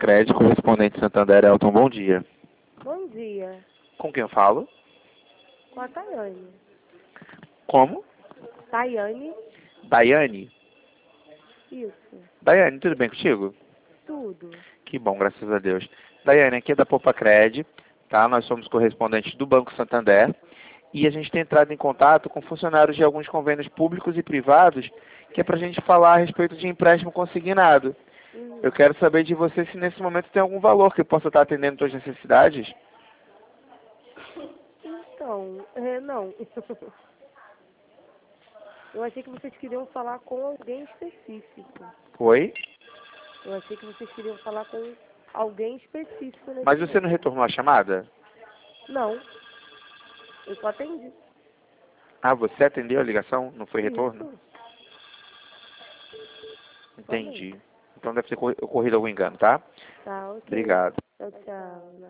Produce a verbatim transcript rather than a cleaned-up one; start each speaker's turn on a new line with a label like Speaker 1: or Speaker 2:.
Speaker 1: Crédito, correspondente Santander, Elton, bom dia.
Speaker 2: Bom dia.
Speaker 1: Com quem eu falo?
Speaker 2: Com a Tayane.
Speaker 1: Como?
Speaker 2: Tayane?
Speaker 1: Daiane?
Speaker 2: Isso.
Speaker 1: Daiane, tudo bem contigo?
Speaker 2: Tudo.
Speaker 1: Que bom, graças a Deus. Daiane, aqui é da Poupa Cred, tá? Nós somos correspondentes do Banco Santander e a gente tem entrado em contato com funcionários de alguns convênios públicos e privados que é para a gente falar a respeito de empréstimo consignado.
Speaker 2: Hum.
Speaker 1: Eu quero saber de você se nesse momento tem algum valor que possa estar atendendo suas necessidades.
Speaker 2: Então, é, não. Eu achei que vocês queriam falar com alguém específico.
Speaker 1: Oi?
Speaker 2: Eu achei que vocês queriam falar com alguém específico nesse
Speaker 1: Mas você não
Speaker 2: momento.
Speaker 1: retornou a chamada?
Speaker 2: Não. Eu só atendi.
Speaker 1: Ah, você atendeu a ligação? Não foi retorno?
Speaker 2: Isso.
Speaker 1: Entendi. Então deve ter ocorrido algum engano, tá?
Speaker 2: Tá, ok.
Speaker 1: Obrigado.
Speaker 2: Tchau, tchau.